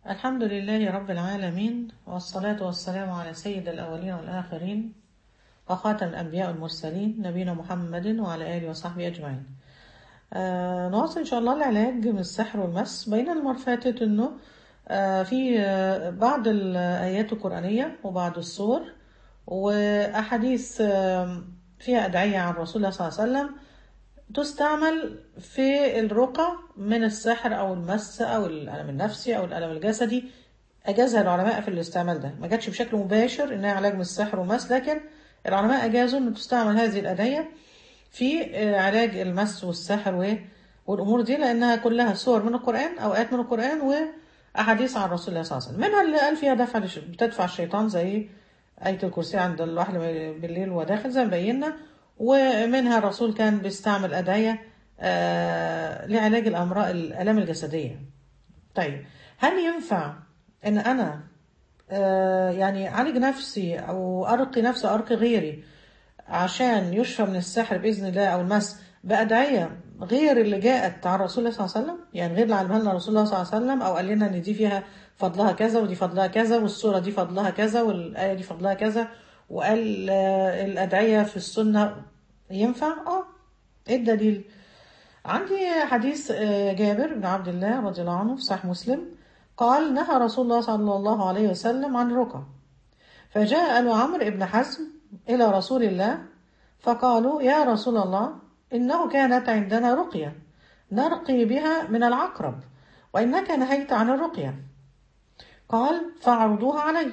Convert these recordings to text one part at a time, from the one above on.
الحمد لله رب العالمين، والصلاة والسلام على سيد الأولين والآخرين وخاتم الأنبياء والمرسلين نبينا محمد وعلى آله وصحبه أجمعين. نواصل إن شاء الله العلاج من السحر والمس. بين المرة فاتت إنه في بعض الآيات القرآنية وبعض السور وأحاديث فيها أدعية عن رسول الله صلى الله عليه وسلم تستعمل في الرقى من السحر أو المس أو الألم النفسي أو الألم الجسدي. أجازها العلماء في الاستعمال ده، ما جاتش بشكل مباشر إنها علاج من السحر والمس، لكن العلماء أجازوا إن تستعمل هذه الأدعية في علاج المس والسحر والأمور دي، لأنها كلها صور من القرآن أو آيات من القرآن وأحاديث عن رسول الله صلى الله عليه وسلم. منها اللي قال فيها بتدفع الشيطان زي آية الكرسي عند الواحد بالليل وهو داخل زي ما بينا، ومنها الرسول كان بيستعمل أدعية لعلاج الآلام الجسدية. طيب، هل ينفع إن أنا يعني أعالج نفسي أو أرقي نفسي أو أرقي غيري عشان يشفى من السحر بإذن الله أو المس بأدعية غير اللي جاءت عن رسول الله صلى الله عليه وسلم؟ يعني غير اللي علمها لنا رسول الله صلى الله عليه وسلم، أو قال لنا إن دي فيها فضلها كذا ودي فضلها كذا والسورة دي فضلها كذا والآية دي فضلها كذا، وقال الأدعية في السنة ينفع؟ إيه الدليل؟ عندي حديث جابر بن عبد الله رضي الله عنه في صحيح مسلم، قال: نهى رسول الله صلى الله عليه وسلم عن الرقى، فجاء آل عمرو بن حزم إلى رسول الله فقالوا: يا رسول الله، إنه كانت عندنا رقية نرقي بها من العقرب، وإنك نهيت عن الرقية. قال: فاعرضوها علي.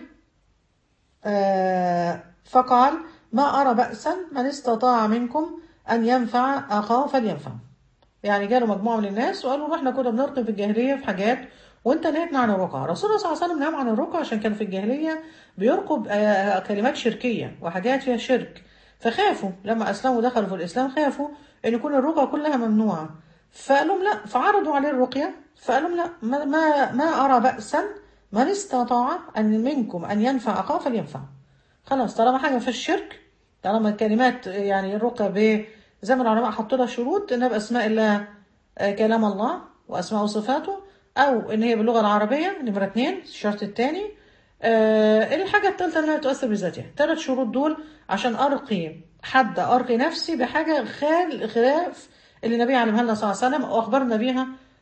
فقال: ما أرى بأسا، من استطاع منكم أن ينفع أخاه فلينفع. يعني جالوا مجموعة من الناس وقالوا له: احنا كنا بنرقي في الجاهلية في حاجات وانت نهيتنا عن الرقى. رسول الله صلى الله عليه وسلم نهى عن الرقى عشان كانوا في الجاهلية بيرقوا كلمات شركية وحاجات فيها شرك، فخافوا لما أسلموا ودخلوا في الإسلام، خافوا أن يكون الرقى كلها ممنوعة، فقال لهم لا، فعرضوا عليه الرقية، فقال لهم لا، ما أرى بأسا، من استطاع أن منكم أن ينفع أخاه فلينفع. خلاص، طالما حاجة في الشرك، طالما الكلمات يعني الرقى زي ما العلماء حطوا لها شروط انها باسماء الله، كلام الله واسماء وصفاته، او ان هي باللغه العربيه، نمره 2 الشرط الثاني. الحاجه الثالثه انها تؤثر بذاتها. 3 شروط دول عشان ارقي نفسي بحاجه خلاف اللي النبي علمها لنا صلى الله عليه وسلم واخبرنا بيها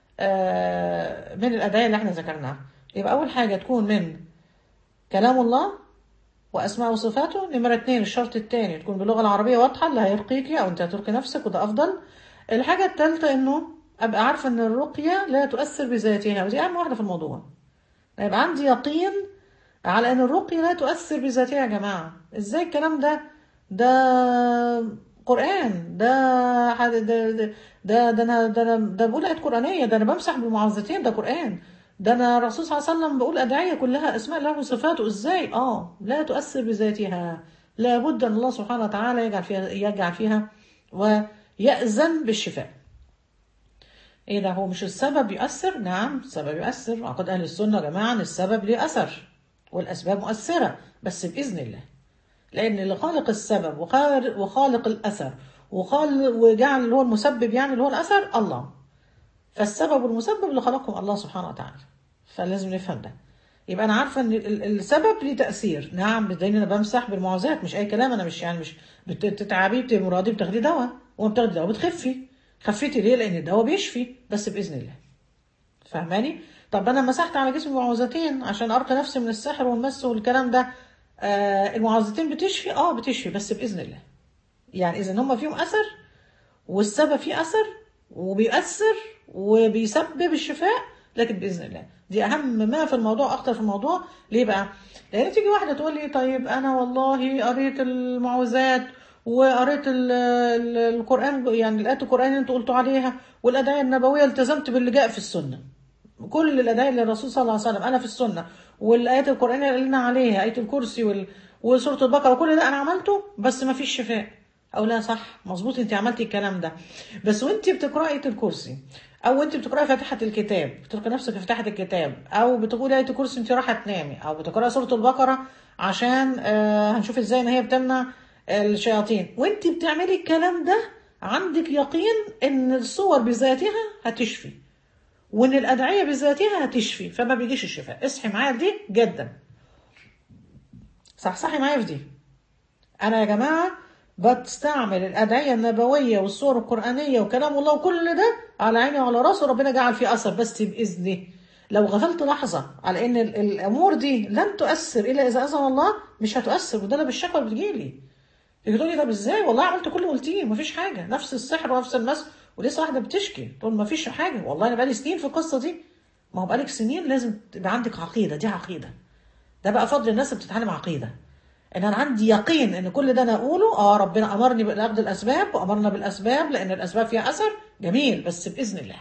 من الادعيه اللي احنا ذكرناها. يبقى اول حاجه تكون من كلام الله واسماء وصفاته. نمرة 2 الشرط الثاني تكون باللغة العربية واضحة اللي هيرقيكي او انت هترقي نفسك، وده افضل. الحاجة الثالثة انه ابقى عارفة ان الرقية لا تؤثر بذاتها، ودي اهم واحدة في الموضوع. يبقى عندي يقين على ان الرقية لا تؤثر بذاتها. يا جماعة، ازاي الكلام ده؟ ده قرآن، ده بقول آيات قرآنية، ده انا بمسح بالمعوذتين، ده قرآن، ده انا الرسول صلى الله عليه وسلم بقول ادعيه كلها اسماء الله وصفاته. ازاي لا تؤثر بذاتها؟ لابد ان الله سبحانه وتعالى يجعل فيها ويأذن بالشفاء. ايه ده؟ هو مش السبب يؤثر؟ نعم، السبب يؤثر. عقد اهل السنه يا جماعه ان السبب ليه اثر والاسباب مؤثره، بس باذن الله، لان اللي خالق السبب وخالق الاثر وجعل اللي هو المسبب، يعني اللي هو الاثر، الله. فالسبب والمسبب اللي خلقهم الله سبحانه وتعالى، فلازم نفهم ده. يبقى انا عارفه ان السبب ليه تاثير. نعم، بدليل انا بمسح بالمعوذات، مش اي كلام. انا مش بتتعبي بتمرضي بتاخدي دواء، وما بتاخدي دواء بتخفي. خفيتي ليه؟ لان الدواء بيشفي، بس باذن الله. فاهماني؟ طب انا مسحت على جسمي معوذتين عشان ارقي نفسي من السحر والمس والكلام ده. المعوذتين بتشفي، بتشفي، بس باذن الله. يعني اذا هم فيهم اثر، والسبب فيه اثر وبيأثر وبيسبب الشفاء، لكن بإذن الله. دي أهم ما في الموضوع، أخطر في الموضوع. ليه بقى؟ لأن تيجي واحدة تقول لي: طيب أنا والله قريت المعوذات وقريت القرآن، يعني الآيات القرآن اللي أنتوا قلتوا عليها والأدعية النبوية، التزمت باللي جاء في السنة. كل الأدعية اللي الرسول صلى الله عليه وسلم أنا في السنة، والآيات القرآنية اللي قلنا عليها، آية الكرسي وسورة البقرة، وكل ده أنا عملته، بس ما فيش شفاء. او لا، صح، مظبوط، انت عملتي الكلام ده، بس وانت بتقراي آية الكرسي، او انت بتقراي فاتحة الكتاب، بتلقي نفسك في فاتحة الكتاب، او بتقولي آية الكرسي انت رايحة تنامي، او بتقراي سورة البقرة عشان هنشوف ازاي ان هي بتمنع الشياطين، وانت بتعملي الكلام ده عندك يقين ان الصور بذاتها هتشفي، وان الادعيه بذاتها هتشفي، فما بيجيش الشفاء. اصحي معايا في دي جدا، صحصحي معايا في دي. انا يا جماعه بستعمل الادعيه النبويه والسور القرانيه وكلام الله وكل ده على عيني وعلى راسي، وربنا جعل فيه اثر، بس باذنه. لو غفلت لحظه على ان الامور دي لن تؤثر الا اذا اذن الله، مش هتؤثر. وده انا بالشكوى بتجيلي، تيجي تقول لي طب ازاي؟ والله عملت كل اللي قلتيه مفيش حاجه، نفس السحر ونفس المس، ولسه واحده بتشكي تقول مفيش حاجه. والله انا بقالي سنين في القصه دي. ما هو بقالك سنين لازم تبقى عندك عقيده، دي عقيده. ده بقى فضل الناس اللي بتتعلم عقيده، ان انا عندي يقين ان كل ده انا اقوله ربنا امرني باخذ الاسباب وامرنا بالاسباب، لان الاسباب فيها اثر جميل، بس باذن الله.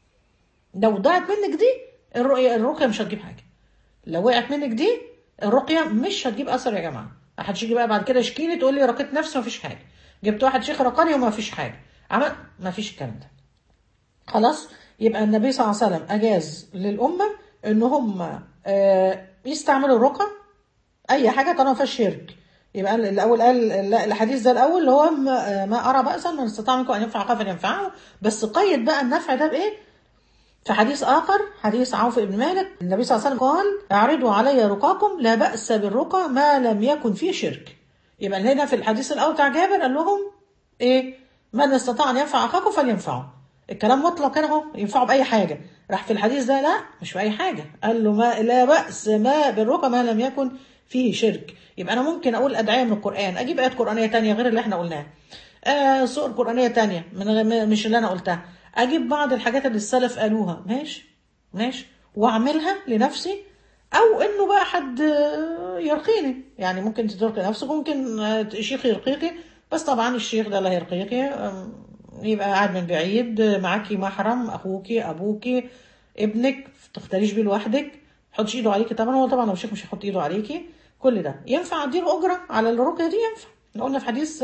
لو ضاعت منك دي الرقيه مش هتجيب حاجه. لو وقعت منك دي الرقيه مش هتجيب اثر يا جماعه. محدش يجي بقى بعد كده يشكيلي تقول لي رقيت نفسي ومفيش حاجه، جبت واحد شيخ رقاني ومفيش حاجه، عمل مفيش الكلام ده. خلاص، يبقى النبي صلى الله عليه وسلم اجاز للامه ان هم يستعملوا الرقى اي حاجه طالما ما فيهاش شرك. يبقى الاول قال الحديث ده الاول اللي هو ما ارى بأسا من استطاع منكم ان ينفع اخاه فلينفعه، بس قيد بقى النفع ده بايه؟ في حديث اخر، حديث عوف بن مالك، النبي صلى الله عليه وسلم قال اعرضوا علي رقاكم لا بأس بالرقى ما لم يكن فيه شرك. يبقى هنا في الحديث الاول بتاع جابر قال لهم ايه؟ من استطاع ان ينفع اخاكم فلينفعه. الكلام مطلق هنا اهو، ينفعوا باي حاجه. راح في الحديث ده لا مش باي حاجه، قال له ما لا بأس ما بالرقى ما لم يكن فيه شرك. يبقى انا ممكن اقول ادعيه من القران، اجيب ايات قرانيه تانية غير اللي احنا قلناها، سور قرانيه تانية مش اللي انا قلتها، اجيب بعض الحاجات اللي السلف قالوها، ماشي واعملها لنفسي، او انه بقى حد يرقيني. يعني ممكن ترقي نفسك، ممكن شيخ يرقيكي، بس طبعا الشيخ ده اللي هيرقيكي يبقى قاعد من بعيد، معاكي محرم، اخوكي، ابوكي، ابنك، تختاريش بيه لوحدك، حطش ايده عليكي. طبعا هو طبعا لو الشيخ مش هيحط ايده عليكي. كل ده ينفع اديله اجره على الرقيه دي، ينفع. احنا قلنا في حديث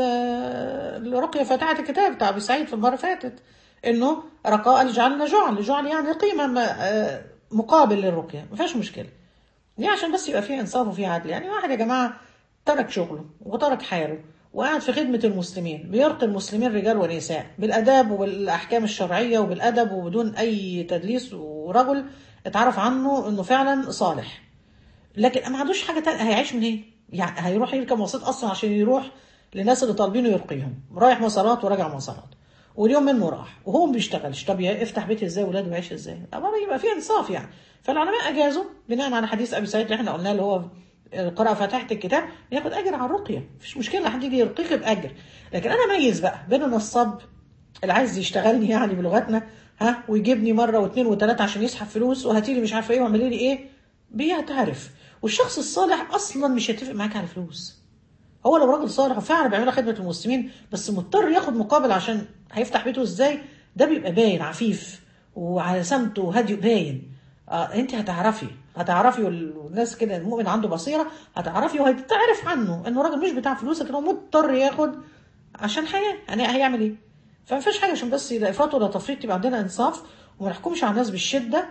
الرقيه فاتحه الكتاب بتاع ابي سعيد في المره اللي فاتت، انه رقاء لجعلنا جعل يعني قيمه مقابل للرقيه، ما فيهاش مشكله. دي عشان بس يبقى فيها انصاف وفيها عدل. يعني واحد يا جماعه ترك شغله وترك حاله وقاعد في خدمه المسلمين، بيرقي المسلمين رجال ونساء بالاداب وبالاحكام الشرعيه وبالادب وبدون اي تدليس، ورجل اتعرف عنه انه فعلا صالح، لكن ما عندوش حاجه تانية. هيعيش منين؟ يعني هيروح يركب مواصلات اصلا عشان يروح للناس اللي طالبينه يرقيهم، رايح مواصلات وراجع مواصلات، واليوم منه راح وهو ما بيشتغلش. طب يفتح بيت ازاي؟ ولاده يعيش ازاي؟ طبعا يبقى فيه انصاف يعني. فالعلماء اجازوا بناء على حديث ابي سعيد اللي احنا قلناه، اللي هو قرأ فتحت الكتاب، ياخد اجر على الرقيه، مفيش مشكله، حد يجي يرقيك باجر. لكن انا اميز بقى بين النصاب اللي عايز يشتغلني يعني بلغتنا، ويجيبني مره واثنين وثلاثه عشان يسحب فلوس، وهاتي لي مش عارفه ايه واعملي لي ايه، بيعترف. والشخص الصالح اصلا مش هيتفق معاك على الفلوس. هو لو راجل صالح وفعلا بيعمل خدمه المسلمين، بس مضطر ياخد مقابل عشان هيفتح بيته ازاي، ده بيبقى باين عفيف وعلى سمته وهديه باين. انت هتعرفي والناس كده، المؤمن عنده بصيره، هتعرفي وهتعرف عنه انه راجل مش بتاع فلوس، لكن هو مضطر ياخد عشان حياه. يعني هيعمل ايه؟ فما فيش حاجه عشان بس لا افراط ولا تفريط، يبقى عندنا انصاف وما نحكمش على الناس بالشده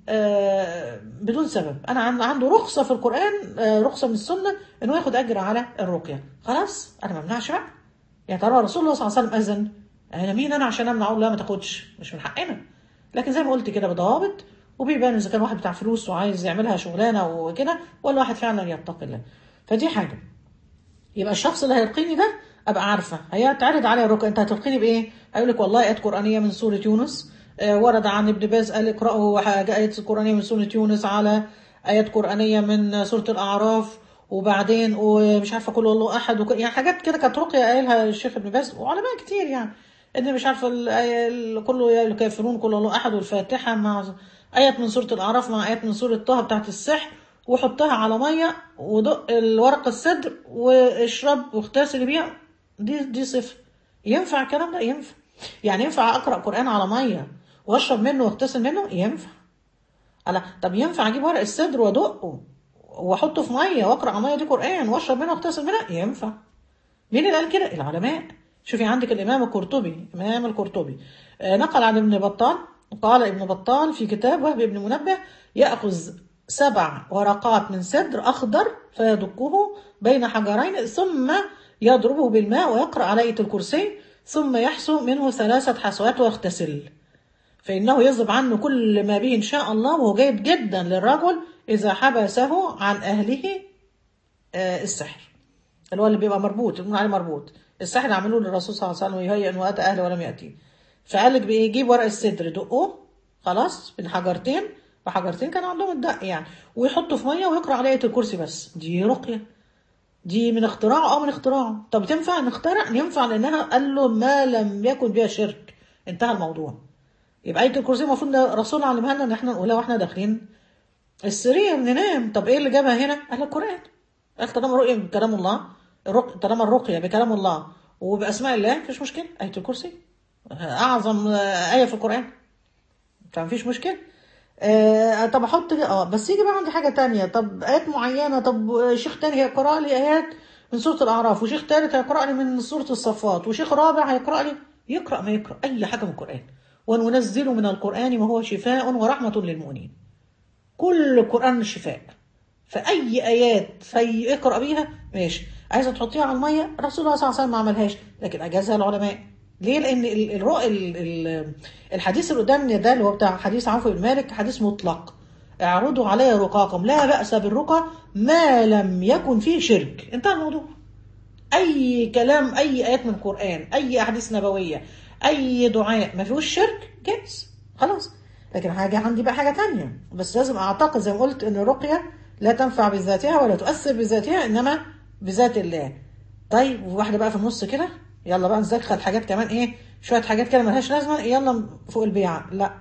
بدون سبب. انا عنده رخصه في القران، رخصه من السنه انه ياخد اجر على الرقيه، خلاص انا ما امنعش بقى. يا ترى رسول الله صلى الله عليه وسلم اذن، انا مين انا عشان امنع؟ اقول لا ما تاخدش، مش من حقنا. لكن زي ما قلت كده بضوابط، وبيبان اذا كان واحد بتاع فلوس وعايز يعملها شغلانه وكده، ولا واحد فعلا يتقي الله. فدي حاجه. يبقى الشخص اللي هيرقيني ده ابقى عارفه هيتعرض عليه الرقيه، انت هترقيني بايه؟ هيقول لك والله ايات قرانيه من سوره يونس، ورد عن ابن باز قال اقرأوا آيات قرآنية من سورة يونس على آيات قرآنية من سورة الأعراف، وبعدين ومش عارفة كل الله أحد يعني حاجات كده كانت رقية قايلها الشيخ ابن باز وعلماء كتير. يعني إن مش عارفة كله الكافرون كل الله أحد، والفاتحة مع آيات من سورة الأعراف مع آيات من سورة طه بتاعت السحر، وحطها على مية ودق الورق السدر واشرب واغتسل بيها. دي صفة. ينفع الكلام ده؟ ينفع. يعني ينفع أقرأ قرآن على مية واشرب منه واغتسل منه؟ ينفع. طب ينفع اجيب ورق السدر وادقه واحطه في ميه واقرا على الميه دي قران واشرب منه واغتسل منها؟ ينفع. مين اللي قال كده؟ العلماء. شوفي عندك الامام القرطبي نقل عن ابن بطال، قال ابن بطال في كتاب وهب ابن منبه ياخذ 7 ورقات من سدر اخضر فيدقه بين حجرين ثم يضربه بالماء ويقرا على آية الكرسي ثم يحسو منه 3 حسوات ويغتسل. فإنه يذهب عنه كل ما به إن شاء الله، وهو جيد جدا للرجل إذا حبسه عن أهله السحر، اللي هو اللي بيبقى مربوط، بنقول عليه مربوط. السحر عملوه للرسول صلى الله عليه وسلم يهيئ أنه أتى أهله ولم يأتي. فقال لك بإيه؟ يجيب ورق السدر دقه خلاص بحجرتين، بحجرتين كان عندهم الدق يعني، ويحطه في ميه ويقرأ على آية الكرسي بس. دي رقية، دي من اختراعه. من اختراعه. طب تنفع نخترع؟ ينفع، لأنها قال له ما لم يكن بها شرك، انتهى الموضوع. يبقى آية الكرسي المفروض الرسول علمها لنا ان احنا نقولها واحنا داخلين السرير ننام. طب ايه اللي جابها هنا؟ قال القرآن. قال طالما الرقية بكلام الله، طالما الرقية بكلام الله وبأسماء الله مفيش مشكلة. آية الكرسي أعظم آية في القرآن، فمفيش مشكلة. طب احط بس يجي بقى عندي حاجة تانية. طب آيات معينة، طب شيخ تاني هيقرأ لي آيات من سورة الأعراف، وشيخ تالت هيقرأ لي من سورة الصفات، وشيخ رابع هيقرأ لي. يقرأ ما يقرأ أي حاجة من القرآن. وننزل من القرآن ما هو شفاء ورحمة للمؤمنين. كل القرآن شفاء. فأي آيات في اقرأ بيها ماشي. عايزة تحطيها على المية، رسول الله صلى الله عليه وسلم ما عملهاش، لكن أجازها العلماء. ليه؟ لأن الحديث اللي قدامنا ده اللي هو بتاع حديث عوف بن مالك حديث مطلق. اعرضوا علي رقاكم لا بأس بالرقى ما لم يكن فيه شرك. انتهى الموضوع. أي كلام، أي آيات من القرآن، أي أحاديث نبوية، أي دعاء ما فيهوش شرك جائز خلاص. لكن حاجة عندي بقى حاجة تانية، بس لازم أعتقد زي ما قلت إن الرقية لا تنفع بذاتها ولا تؤثر بذاتها، إنما بذات الله. طيب وواحدة بقى في النص كده، يلا بقى نزخل حاجات كمان، إيه شوية حاجات كده ملهاش لازمة، يلا فوق البيعة. لا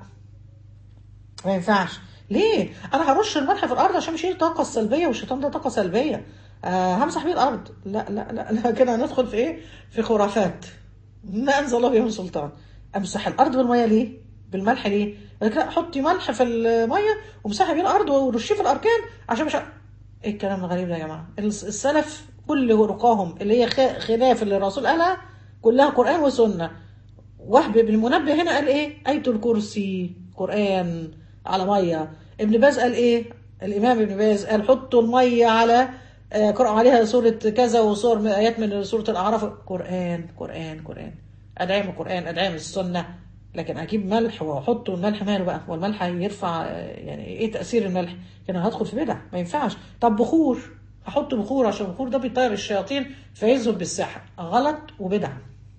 ما ينفعش. ليه؟ انا هرش الملح في الارض عشان اشيل الطاقه السلبيه، والشيطان ده طاقه سلبيه. همسح بيه الارض. لا لا لا, لا كده هندخل في ايه؟ في خرافات ما انزل الله بها من سلطان. امسح الارض بالميه ليه؟ بالملح ليه؟ لكن حطي ملح في الميه ومسحي بيه الارض ورشيه في الاركان عشان مش ايه الكلام الغريب ده يا جماعه؟ السلف كل رقاهم اللي هي خلاف اللي الرسول قالها كلها قران وسنه. وهب بن المنبه هنا قال ايه؟ آية الكرسي قرآن على مية. ابن باز قال ايه؟ الإمام ابن باز قال حطوا المية على قرأوا عليها سورة كذا وصور آيات من سورة الأعراف. قرآن قرآن قرآن. أدعي من القرآن، أدعي من السنة. لكن أجيب ملح وأحطه، الملح ماله بقى؟ والملح يرفع يعني إيه تأثير الملح؟ كده هدخل في بدع، ما ينفعش. طب بخور، أحط بخور عشان البخور ده بيطير الشياطين فيذهب بالسحر. غلط وبدع.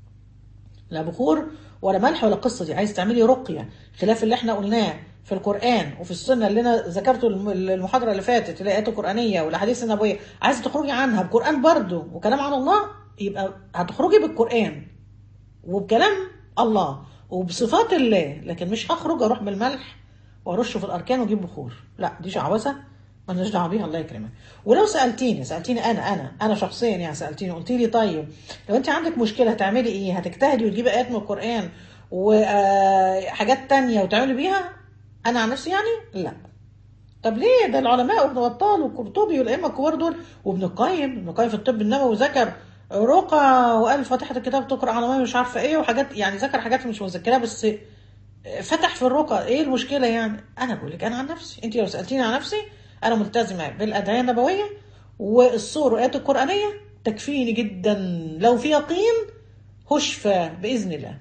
لا بخور ولا ملح ولا القصه دي. عايز تعملي رقيه خلاف اللي احنا قلناه في القران وفي السنه اللي انا ذكرته المحاضره اللي فاتت، الايات القرانيه والاحاديث النبويه، عايزه تخرجي عنها بقران برضه وكلام عن الله، يبقى هتخرجي بالقران وبكلام الله وبصفات الله. لكن مش هخرج اروح بالملح وارشه في الاركان واجيب بخور. لا دي شعوذه مالناش دعوه بيها. الله يكرمك. ولو سالتيني انا شخصيا يعني، سالتيني قلت لي طيب لو انت عندك مشكله هتعملي ايه؟ هتجتهدي وتجيبي ايات من القران وحاجات تانية وتعملي بيها؟ انا عن نفسي يعني لا. طب ليه؟ ده العلماء وابن بطال والقرطبي والائمه الكبار دول وابن القيم، ابن القيم في الطب النبوي ذكر رقى وقال فاتحه الكتاب تقرا على ميه مش عارفه ايه وحاجات، يعني ذكر حاجات مش مذكرها بس فتح في الرقى. ايه المشكله يعني؟ انا بقول لك انا عن نفسي، انت لو سالتيني عن نفسي انا ملتزمه بالادعيه النبويه والصور والايات القرانيه تكفيني جدا. لو في يقين هشفى باذن الله.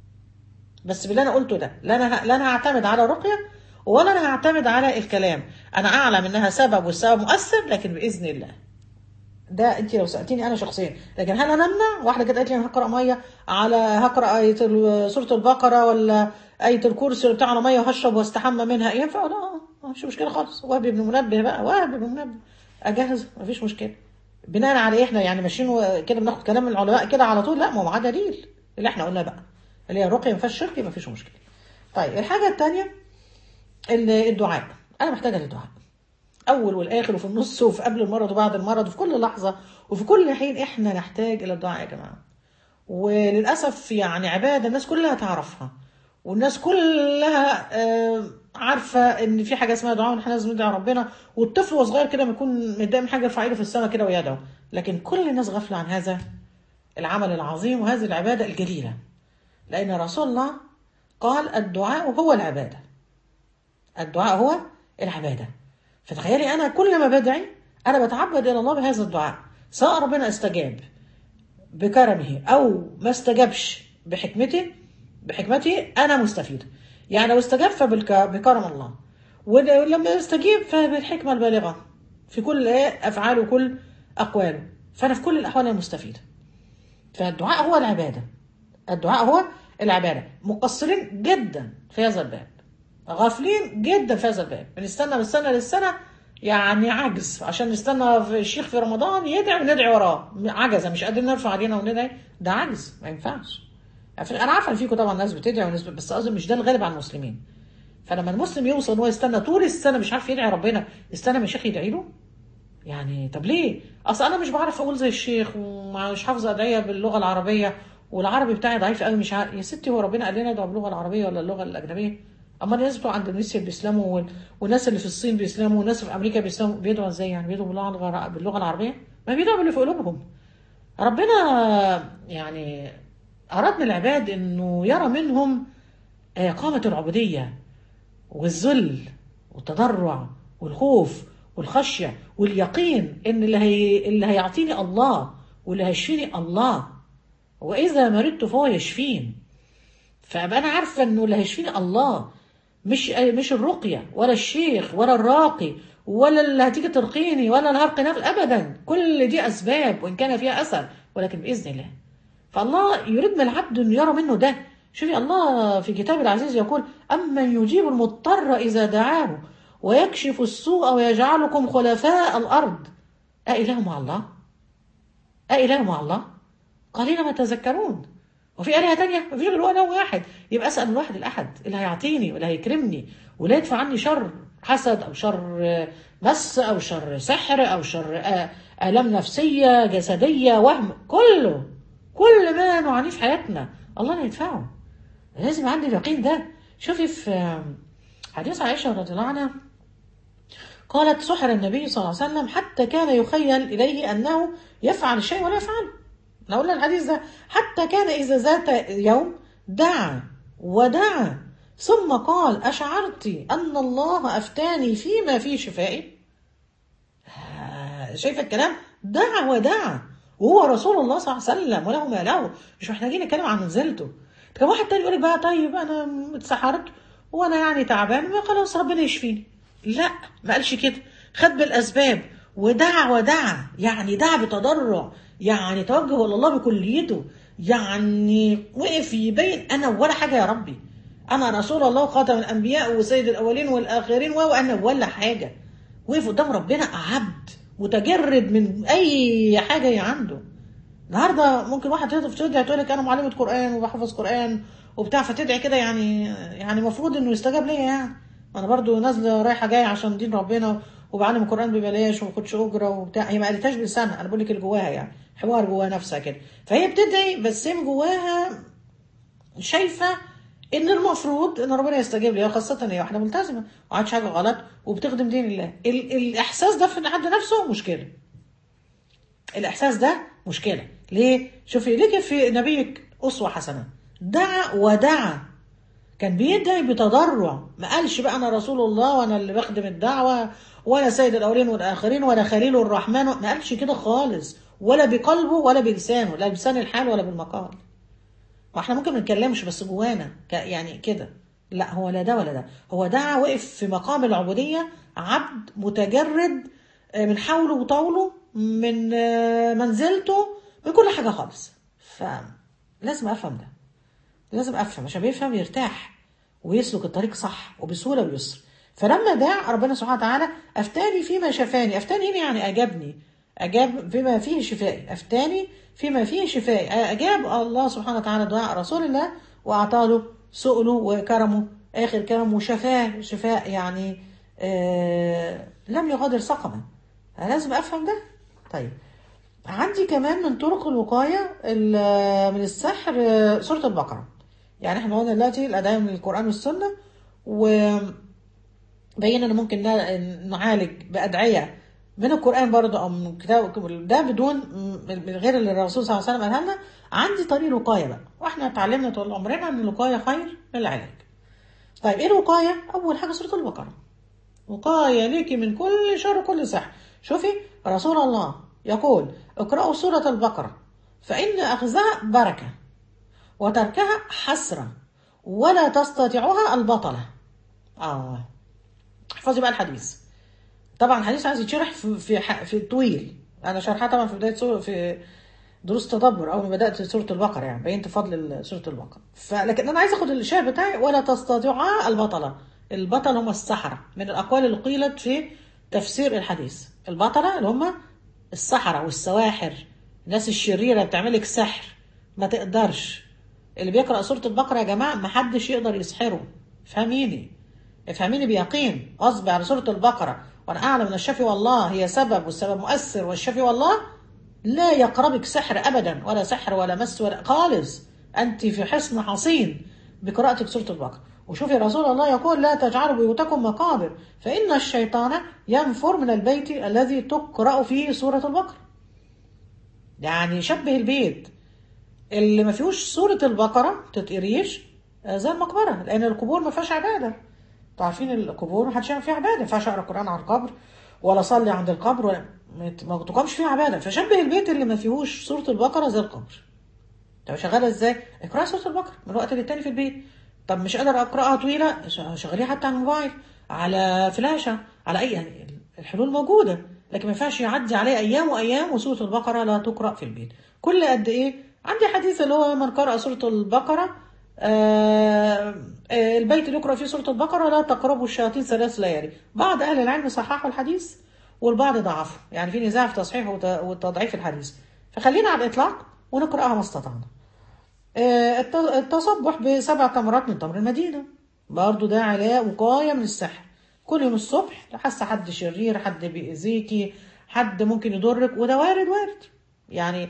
بس باللي انا قلته ده لا انا هعتمد على الرقيه ولا انا هعتمد على الكلام. انا اعلم انها سبب والسبب مؤثر، لكن باذن الله. ده انت لو سالتيني انا شخصيا. لكن هل انا امنع واحده كده قالت لي انا هقرا ميه على هقرا ايه سوره البقره ولا ايه الكرسي اللي بتاع على ميه وهشرب واستحمى منها، ينفع؟ لا مش مشكله خالص. وهب بن منبه بقى، وهب بن منبه اجهز مفيش مشكله. بناء على ايه احنا يعني ماشيين كده بناخد كلام العلماء كده على طول؟ لا ما هو معاه دليل اللي احنا قلناه بقى اللي هي الرقيه ما فيهاش شرك، مفيش مشكله. طيب الحاجه الثانيه الدعاء. انا محتاجه للدعاء اول والاخر وفي النص وفي قبل المرض وبعد المرض وفي كل لحظه وفي كل حين احنا نحتاج الى الدعاء يا جماعه. وللاسف يعني عباده الناس كلها تعرفها والناس كلها عارفه ان في حاجه اسمها دعاء وان احنا لازم ندعي ربنا. والطفل وهو صغير كده بيكون متضايق من حاجه يرفع ايده في السماء كده ويدعو. لكن كل الناس غافله عن هذا العمل العظيم وهذه العباده الجليله. لان رسول الله قال الدعاء هو العباده. الدعاء هو العباده. فتخيلي انا كل ما بدعي انا بتعبد الى الله بهذا الدعاء، سواء ربنا استجاب بكرمه او ما استجابش بحكمته انا مستفيده. يعني لو استجاب فبكرم الله، ولما يستجيب فبالحكمة البالغة في كل أفعاله وكل أقواله. فأنا في كل الأحوال أنا مستفيدة. فالدعاء هو العبادة، الدعاء هو العبادة. مقصرين جدا في هذا الباب، غافلين جدا في هذا الباب، بنستنى من السنة للسنة، يعني عجز عشان نستنى في الشيخ في رمضان يدعي وندعي وراه، عجزة مش قادرين نرفع علينا وندعي، ده عجز ما ينفعش. انا عارفه ان فيكم طبعا ناس بتدعي وناس بس قصدي مش ده الغالب على المسلمين. فلما المسلم يوصل ان هو يستنى طول السنه مش عارف يدعي ربنا، يستنى من الشيخ يدعي له، يعني طب ليه؟ اصل انا مش بعرف اقول زي الشيخ ومش حافظه ادعيه باللغه العربيه والعربي بتاعي ضعيف قوي مش عارف. يا ستي هو ربنا قال لنا ادعوا باللغه العربيه ولا اللغه الاجنبيه؟ اما الناس بتوع اندونيسيا بيسلموا والناس اللي في الصين بيسلموا والناس في امريكا بيسلموا، بيدعوا ازاي يعني؟ بيدعوا باللغه العربيه؟ ما بيدعوا باللي في قلوبهم. ربنا يعني اراد من العباد انه يرى منهم قامه العبوديه والذل والتضرع والخوف والخشية واليقين ان اللي هيعطيني الله واللي هيشفيني الله، واذا مرضت فهو يشفين. فابقى انا عارفه انه اللي هيشفيني الله، مش الرقيه ولا الشيخ ولا الراقي ولا اللي هتيجي ترقيني ولا اللي هرقي نفسي ابدا. كل دي اسباب وان كان فيها اثر، ولكن باذن الله. فالله يريد من العبد انه يرى منه ده. شوفي الله في كتاب العزيز يقول: أمن يجيب المضطر إذا دعاه ويكشف السوء ويجعلكم خلفاء الأرض أإله مع الله؟ أإله مع الله؟ قليلا ما تذكرون. وفي آلهة تانية مفيش غير هو إله واحد. يبقى أسأل الواحد الأحد اللي هيعطيني واللي هيكرمني ولا يدفع عني شر حسد أو شر مس أو شر سحر أو شر آلام نفسية جسدية وهم، كل ما نعانيه في حياتنا الله لا يدفعه. لازم عندي اليقين ده. شوفي في حديث عائشة رضي الله عنها قالت: سحر النبي صلى الله عليه وسلم حتى كان يخيل إليه أنه يفعل الشيء ولا يفعله. نقول الحديث ده: حتى كان إذا ذات يوم دعا ودعا ثم قال: أشعرت أن الله أفتاني فيما فيه شفائي؟ شايفة الكلام؟ دعا ودعا وهو رسول الله صلى الله عليه وسلم وله ما له، مش محتاجين نتكلم عن منزلته. كان واحد تاني يقول لك بقى: طيب انا اتسحرت وانا يعني تعبان خلاص ربنا يشفيني. لا، ما قالش كده، خد بالاسباب ودعا ودعا، يعني دعا بتضرع، يعني توجه الى الله بكليته، يعني وقف يبين انا ولا حاجه يا ربي، انا رسول الله وخاتم الانبياء وسيد الاولين والاخرين وانا ولا حاجه. وقف قدام ربنا عبد متجرد من اي حاجه عنده. النهارده ممكن واحد تدعي تقول لك: انا معلمه قران وبحفظ قران وبتاع، فتدعي كده يعني المفروض انه يستجاب ليا، يعني انا برضو نازله رايحه جايه عشان دين ربنا وبعلم القران ببلاش وما باخدش اجره وبتاع. هي ما قالتهاش بلسانها، انا بقول لك اللي جواها، يعني حوار جواها نفسها كده. فهي بتدعي بس هي من جواها شايفه ان المفروض ان ربنا يستجيب ليها، خاصه ان هي واحده ملتزمه وعادش حاجه غلط وبتخدم دين الله. الاحساس ده في حد نفسه مشكله. الاحساس ده مشكله. ليه؟ شوفي ليك في نبيك اسوه حسنه، دعا ودعا، كان بيدعي بتضرع، ما قالش بقى انا رسول الله وانا اللي بخدم الدعوه وانا سيد الاولين والاخرين وانا خليل الرحمن، ما قالش كده خالص، ولا بقلبه ولا بلسانه، لا بلسان الحال ولا بالمقال. واحنا ممكن ما نتكلمش بس جوانا يعني كده. لا، هو لا ده ولا ده، هو دعا، وقف في مقام العبوديه، عبد متجرد من حوله وطوله، من منزلته، من كل حاجه خالص. فلازم افهم ده، لازم افهم عشان بيفهم يرتاح ويسلك الطريق صح وبسهوله ويسر. فلما دعا ربنا سبحانه وتعالى: افتاني فيما شفاني. افتاني هنا يعني اجابني، اجاب فيما فيه شفائي، افتاني فيما فيه شفائي. اجاب الله سبحانه وتعالى دعاء رسول الله واعطى له سؤله وكرمه اخر كرم وشفاه شفاء، يعني لم يغادر سقما. لازم افهم ده. طيب، عندي كمان من طرق الوقايه من السحر سوره البقره. يعني احنا قلنا دلوقتي الادعية من القرآن والسنة، وبينا ان ممكن نعالج بأدعية من القرآن برضه او من كتاب ده بدون من غير اللي الرسول صلى الله عليه وسلم قالها لنا. عندي طريق الوقاية بقى، واحنا اتعلمنا طول عمرنا ان الوقاية خير من العلاج. طيب ايه الوقاية؟ اول حاجة سورة البقرة، وقاية ليكي من كل شر وكل سحر. شوفي رسول الله يقول: اقرأوا سورة البقرة فإن أخذها بركة وتركها حسرة ولا تستطيعها البطلة. احفظي بقى الحديث. طبعا الحديث عايز يتشرح في طويل. انا شرحها طبعا في بدايه في دروس تدبر اول ما بدات سوره البقره، يعني بينت فضل سوره البقره. لكن انا عايز اخد الشاهد بتاعي، ولا تستطيعها البطله. البطل هم السحره، من الاقوال اللي قيلت في تفسير الحديث. البطله اللي هم السحره والسواحر، الناس الشريره اللي بتعملك سحر ما تقدرش. اللي بيقرا سوره البقره يا جماعه ما حدش يقدر يسحره. فهميني، افهميني بيقين. اصبع على سوره البقره وانا اعلم ان الشافي والله هي سبب، والسبب مؤثر، والشافي والله لا يقربك سحر ابدا، ولا سحر ولا مس ولا خالص. انت في حصن حصين بقراءتك سوره البقره. وشوفي رسول الله يقول: لا تجعلوا بيوتكم مقابر فان الشيطان ينفر من البيت الذي تقرا فيه سوره البقره. يعني شبه البيت اللي ما فيهوش سوره البقره تتقريش زي المقبره، لان القبور ما فيهاش عباده. انتوا عارفين القبور ما حدش يعمل فيها عباده، ما ينفعش اقرا قران على القبر ولا اصلي عند القبر، ولا ما تقامش فيها عباده. فشبه البيت اللي ما فيهوش سوره البقره زي القبر. طب شغاله ازاي؟ اقراي سوره البقره من وقت للتاني في البيت. طب مش قادر اقراها طويله، شغليها حتى على الموبايل، على فلاشه، على اي، يعني الحلول موجوده. لكن ما ينفعش يعدي عليه ايام وايام وسوره البقره لا تقرا في البيت. كل قد ايه؟ عندي حديث اللي هو: من قرأ سوره البقره البيت اللي يقرأ فيه سورة البقرة لا تقربوا الشياطين 3 ليالي. بعض أهل العلم صححوا الحديث والبعض ضعفه، يعني في نزاع في تصحيح وتضعيف الحديث. فخلينا على الإطلاق ونقرأها ما استطعنا. التصبح ب7 تمرات من تمر المدينة، برضو ده علاء وقاية من السحر. كل يوم الصبح حاسة حد شرير، حد بيأذيكي، حد ممكن يضرك، وده وارد وارد. يعني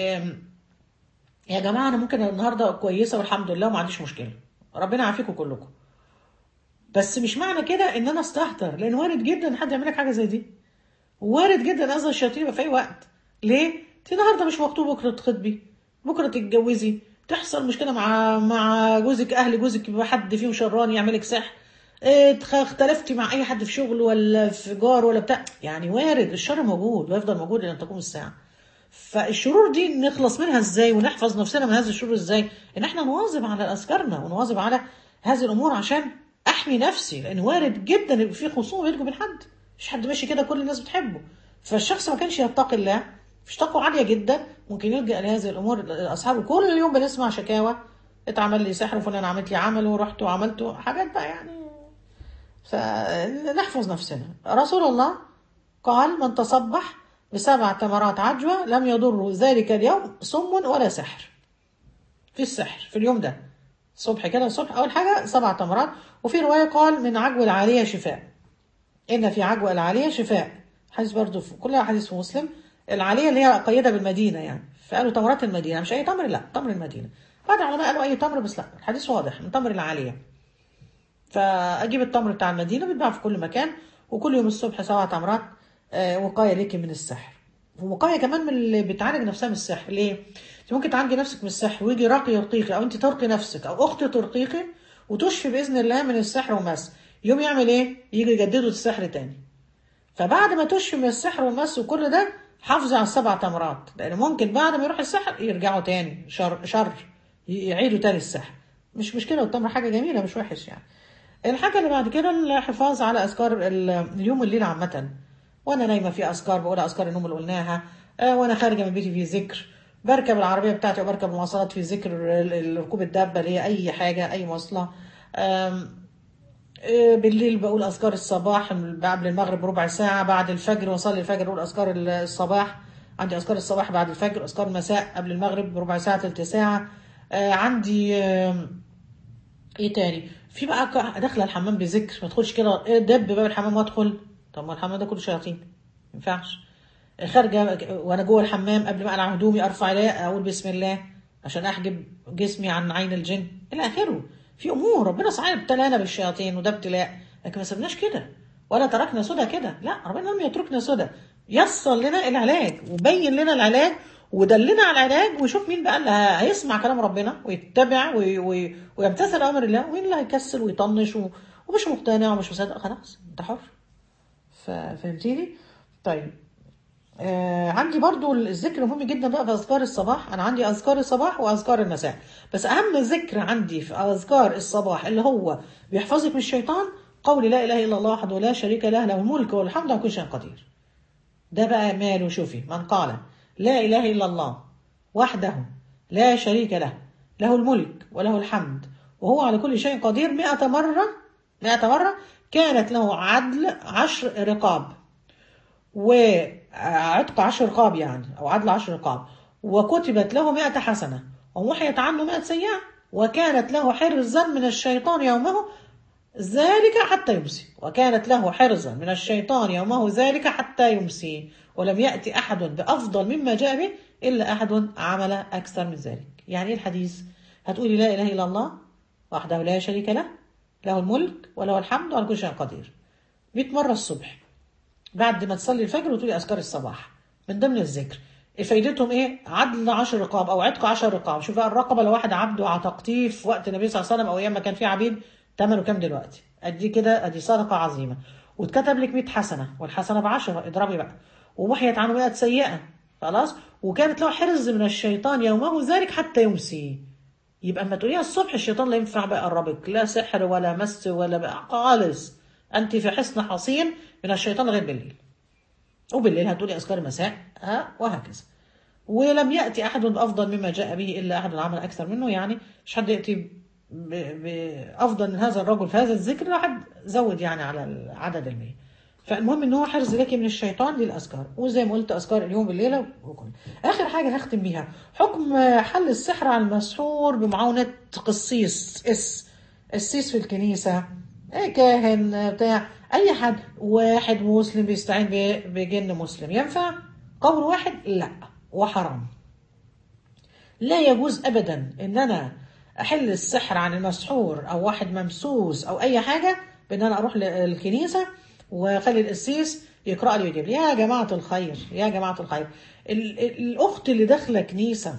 يا جماعة أنا ممكن النهاردة كويسة والحمد لله وما عنديش مشكلة، ربنا يعافيكم كلكم. بس مش معنى كده ان انا استهتر، لان وارد جدا ان حد يعمل لك حاجه زي دي. وارد جدا اذى الشياطين يبقى في اي وقت. ليه؟ انت النهارده مش مخطوبه، بكره تخطبي، بكره تتجوزي، تحصل مشكله مع جوزك، اهل جوزك يبقى حد فيهم شران يعملك سحر، اختلفتي مع اي حد في شغل ولا في جار ولا بتاع. يعني وارد، الشر موجود ويفضل موجود الى ان تقوم الساعه. فالشرور دي نخلص منها ازاي ونحفظ نفسنا من هذه الشرور ازاي؟ ان احنا نواظب على اذكارنا ونواظب على هذه الامور عشان احمي نفسي. لان وارد جدا يبقى في خصومه بينكم وبين حد، مش حد ماشي كده كل الناس بتحبه. فالشخص ما كانش يتقي الله، مش تقوى عاليه جدا، ممكن يلجا لهذه الامور. اصحابه كل يوم بنسمع شكاوى: اتعمل لي سحر، وفلان عملت لي عمل، ورحت وعملته حاجات بقى يعني. فنحفظ نفسنا. رسول الله قال: من تصبح ب7 تمرات عجوة لم يضر ذلك اليوم سم ولا سحر. في السحر في اليوم ده الصبح كده، الصبح أول حاجة 7 تمرات. وفي رواية قال: من عجوة العالية شفاء، إن في عجوة العالية شفاء. حديث برضو كلها حديث في مسلم. العالية اللي هي قيدة بالمدينة يعني، فقالوا تمرات المدينة، مش أي تمر، لا تمر المدينة. بعد العلماء قالوا أي تمر، بس لا، الحديث واضح من تمر العالية. فأجيب التمر بتاع المدينة بيتباع في كل مكان، وكل يوم الصبح 7 تمرات وقاية ليكي من السحر. ووقاية كمان من اللي بتعالج نفسها من السحر. ليه؟ انت ممكن تعالجي نفسك من السحر ويجي راقي يرقيقي، او انت ترقي نفسك، او اخت ترقيقي وتشفي باذن الله من السحر والمس. يوم يعمل ايه؟ يجي يجددوا السحر تاني. فبعد ما تشفي من السحر والمس وكل ده، حافظي على ال7 تمرات، لان ممكن بعد ما يروح السحر يرجعوا تاني شر يعيدوا تاني السحر. مش مشكله، والتمر حاجه جميله مش وحش يعني. الحاجه اللي بعد كده الحفاظ على اذكار اليوم والليل عامه. وانا نايمه في اذكار، بقول اذكار النوم اللي قلناها. وانا خارجه من بيتي في ذكر، بركب العربيه بتاعتي وبركب المواصلات في ذكر، ركوب الدابه اللي هي اي حاجه اي مواصله. بالليل بقول اذكار الصباح قبل المغرب بربع ساعه، بعد الفجر واصلي الفجر اقول اذكار الصباح. عندي اذكار الصباح بعد الفجر، اذكار المساء قبل المغرب بربع ساعه ثلث ساعه. عندي ايه تاني؟ في بقى داخله الحمام بذكر، ما ادخلش كده دب باب الحمام وادخل. طب ما الحمام ده كله شياطين، ما ينفعش. خارجه وانا جوه الحمام قبل ما اقلع هدومي ارفع ايدي اقول بسم الله عشان احجب جسمي عن عين الجن الى اخره. في امور ربنا صحيح ابتلانا بالشياطين وده ابتلاء، لكن ما سبناش كده ولا تركنا سدى كده. لا، ربنا لم يتركنا سدى، يسر لنا العلاج وبين لنا العلاج ودلنا على العلاج. وشوف مين بقى اللي هيسمع كلام ربنا ويتبع ويمتثل امر الله، ومين اللي هيكسل ويطنش ومش مقتنع ومش مصدق. خلاص انت حر. فهمتيني؟ طيب عندي برضو الذكر مهم جدا بقى في أذكار الصباح. أنا عندي أذكار الصباح وأذكار المساء، بس أهم ذكر عندي في أذكار الصباح اللي هو بيحفظك من الشيطان قول لا إله إلا الله وحده لا شريك له، له الملك والحمد على كل شيء قدير. ده بقى ماله. شوفي، من قال لا إله إلا الله وحده لا شريك له، له الملك وله الحمد وهو على كل شيء قدير 100 مرة، 100 مرة، كانت له عدل 10 رقاب، وعتق 10 رقاب يعني، أو عدل 10 رقاب، وكتبت له 100 حسنة، ومحيت عنه 100 سيئة، وكانت له حرزا من الشيطان يومه ذلك حتى يمسي. وكانت له حرزا من الشيطان يومه ذلك حتى يمسي، ولم يأتي أحد بأفضل مما جاء به إلا أحد عمل أكثر من ذلك. يعني إيه الحديث؟ هتقولي لا إله إلا الله وحده لا شريك له، له الملك وله الحمد وعلى كل شيء قدير 100 مرة الصبح بعد ما تصلي الفجر، وتقولي أذكار الصباح من ضمن الذكر. فايدتهم ايه؟ عدل 10 رقاب او عتق 10 رقاب. شوف بقى، الرقبه لو واحد عبد وعتقتيه في وقت النبي صلى الله عليه وسلم او ايام ما كان في عبيد، ثمنه كام دلوقتي؟ ادي كده، ادي صدقه عظيمه. واتكتب لك 100 حسنه، والحسنه ب10، اضربي بقى. ومحيت عنه 100 سيئه، خلاص. وكانت له حرز من الشيطان يومه ذلك حتى يمسي. يبقى اما تقوليها الصبح الشيطان لا ينفع بقى يقربك، لا سحر ولا مس ولا بقى خالص، انت في حصن حصين من الشيطان لغايه بالليل. وبالليل هتقولي أذكار المساء، وهكذا. ولم يأتي أحد بأفضل مما جاء به إلا أحد عمل أكثر منه. يعني مش حد يأتي بأفضل من هذا الرجل في هذا الذكر، لا حد زود يعني على العدد المية. فالمهم ان هو حرز لك من الشيطان للأذكار، وزي ما قلت أذكار اليوم بالليلة وكل. آخر حاجة هختم بيها حكم حل السحر على المسحور بمعاونة قسيس، السيس في الكنيسة، كاهن بتاع أي حد، واحد مسلم بيستعين بجن مسلم، ينفع؟ قول واحد لا، وحرام. لا يجوز أبدا إن أنا أحل السحر عن المسحور أو واحد ممسوس أو أي حاجة بإن أنا أروح للكنيسة وأخلي القسيس يقرأ لي ويجيب لي. يا جماعة الخير، يا جماعة الخير، الأخت اللي داخلة كنيسة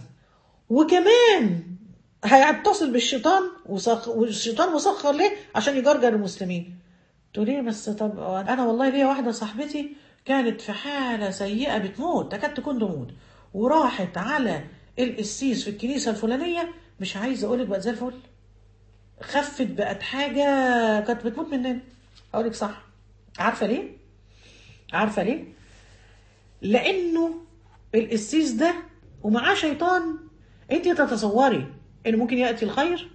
وكمان هيتصل بالشيطان، والشيطان مسخر ليه؟ عشان يجرجر المسلمين. تقول لي بس طب انا والله ليا واحده صاحبتي كانت في حاله سيئه بتموت، تكاد تكون تموت، وراحت على القسيس في الكنيسه الفلانيه، مش عايزه اقول لك بقت زي الفل، خفت، بقت حاجه كانت بتموت مننا. اقول لك صح. عارفه ليه؟ عارفه ليه؟ لانه القسيس ده ومعاه شيطان. انت تتصوري انه ممكن ياتي الخير؟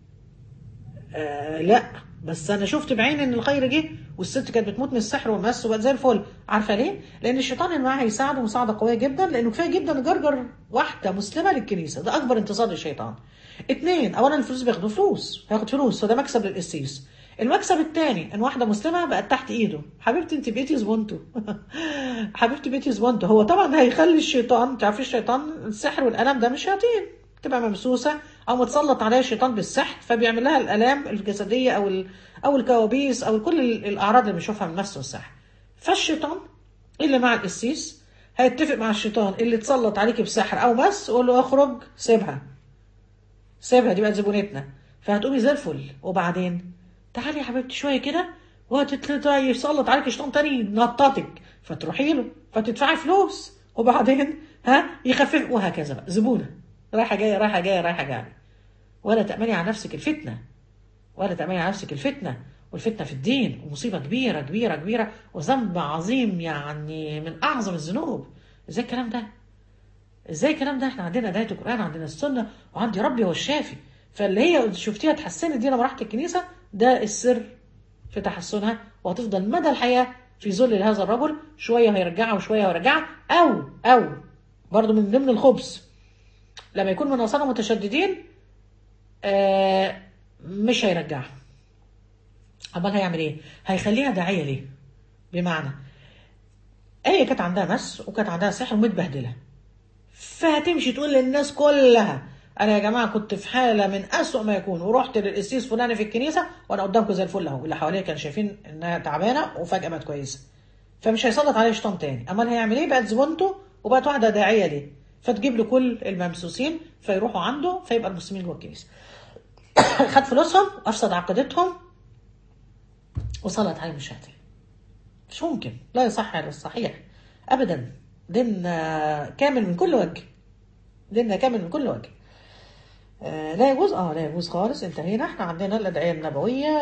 لا، بس انا شفت بعيني ان الخير جه، والست كانت بتموت من السحر والمس وبقت زي الفل. عارفه ليه؟ لان الشيطان اللي معاه هيساعده مساعده قويه جدا، لانه كفايه جدا جرجر واحده مسلمه للكنيسه، ده اكبر انتصار للشيطان. اتنين، اولا الفلوس بياخدوا فلوس، هياخد فلوس، فده مكسب للقسيس. المكسب الثاني ان واحده مسلمه بقت تحت ايده. حبيبتي انت بقيتي زبونته. حبيبتي بقيتي زبونته. هو طبعا هيخلي الشيطان، تعرفي الشيطان السحر والالم ده مش شياطين، تبقى ممسوسه او متسلط عليها الشيطان بالسحر، فبيعمل لها الالام الجسديه او الكوابيس او كل الاعراض اللي بنشوفها من المس والسحر. فالشيطان اللي مع القسيس هيتفق مع الشيطان اللي اتسلط عليكي بسحر او مس، ويقول له اخرج، سيبها، سيبها، دي بقت زبونتنا. فهتقومي زي الفل. وبعدين تعالي يا حبيبتي شويه كده، يسلط عليك شيطان تاني ينططك، فتروحي له فتدفعي فلوس، وبعدين يخفف، وهكذا بقى زبونه رايحه جايه رايحه جايه رايحه جايه. ولا تأمني على نفسك الفتنه، ولا تأمني على نفسك الفتنه، والفتنه في الدين ومصيبه كبيره كبيره كبيره وذنب عظيم، يعني من اعظم الذنوب. ازاي الكلام ده؟ ازاي الكلام ده؟ احنا عندنا آية القرآن، عندنا السنة، وعندي ربي هو الشافي. فاللي هي شفتيها اتحسنت دي لما راحت الكنيسة، ده السر في تحسنها، وهتفضل مدى الحياة في ذل هذا الرجل، شوية هيرجعها وشوية هيرجعها. او برضو من ضمن الخبث لما يكون من أصحابها متشددين، مش هيرجعها. امال هيعمل ايه؟ هيخليها داعية ليه. بمعنى هي كانت عندها مس وكانت عندها سحر ومتبهدله، فهتمشي تقول للناس كلها انا يا جماعه كنت في حاله من اسوأ ما يكون، ورحت للقسيس فلاني في الكنيسه وانا قدامكم زي الفل اهو. اللي حواليها كانوا شايفين انها تعبانه وفجاه بقت كويسه، فمش هيسلط عليها شيطان تاني. امال هيعمل ايه؟ بقت زبونته وبقت واحده داعيه ليه، فتجيب له كل الممسوسين فيروحوا عنده، فيبقى المسلمين جوه الكنيسه. خد فلوسهم وافسد عقيدتهم وسلط عليهم الشياطين. مش ممكن، لا يصح على الصحيح ابدا. ديننا كامل من كل وجه، ديننا كامل من كل وجه. لا يجوز، لا يجوز خالص. انتهينا. احنا عندنا الأدعية النبوية،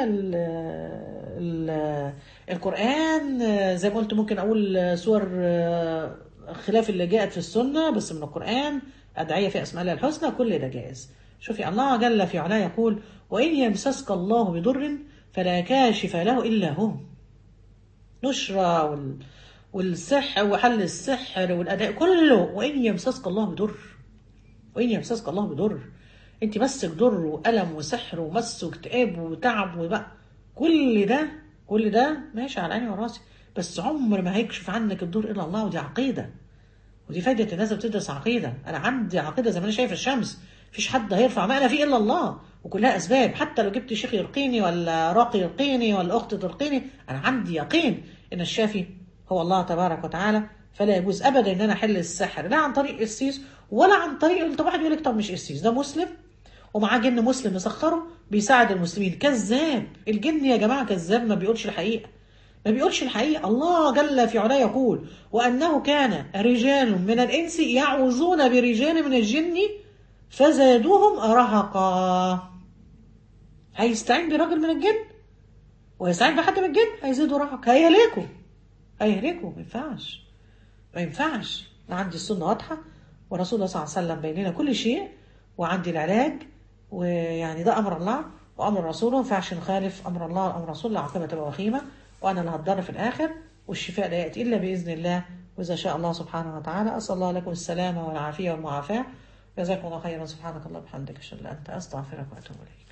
القرآن، زي ما قلت ممكن أقول سور خلاف اللي جاءت في السنة بس من القرآن، أدعية في أسماء الله الحسنى، كل ده جائز. شوفي الله جل في علاه يقول: وإن يمسسك الله بضر فلا كاشف له إلا هو. نشرة والسحر وحل السحر والأداء كله، وإن يمسسك الله بضر، وإن يمسسك الله بضر، انت مسك ضر وألم وسحر ومس واكتئاب وتعب وبقى كل ده، كل ده ماشي على عيني وراسي، بس عمر ما هيكشف عنك الضر إلا الله. ودي عقيدة، ودي فايدة الناس اللي بتدرس عقيدة. أنا عندي عقيدة زي ما أنا شايف الشمس، مفيش حد هيرفع ما أنا فيه إلا الله، وكلها أسباب. حتى لو جبت شيخ يرقيني ولا راقي يرقيني ولا أخت ترقيني، أنا عندي يقين إن الشافي هو الله تبارك وتعالى. فلا يجوز أبدا إن أنا أحل السحر لا عن طريق قسيس ولا عن طريق، طب واحد يقول لك طب مش قسيس، ده مسلم ومعاه جن مسلم مسخره بيساعد المسلمين. كذاب، الجن يا جماعة كذاب، ما بيقولش الحقيقة، ما بيقولش الحقيقة. الله جل في علاه يقول: وأنه كان رجال من الإنس يعوذون برجال من الجن فزادوهم رهقا. هيستعين براجل من الجن ويستعين بحد من الجن هيزيدوا رهق، هيهلكوا، هيهلكوا. ما ينفعش، ما ينفعش. أنا عندي السنة واضحة، ورسول الله صلى الله عليه وسلم بين لنا كل شيء، وعندي العلاج، ويعني ده أمر الله وأمر رسوله. ما ينفعش نخالف أمر الله وأمر رسوله، العاقبة تبقى وخيمة، وأنا اللي هتضر في الآخر، والشفاء لا يأتي إلا بإذن الله وإذا شاء الله سبحانه وتعالى. أسأل الله لكم السلامة والعافية والمعافاة. جزاكم الله خيرا. سبحانك الله وبحمدك، أشهد أن لا إله إلا أنت، أستغفرك وأتوب إليك.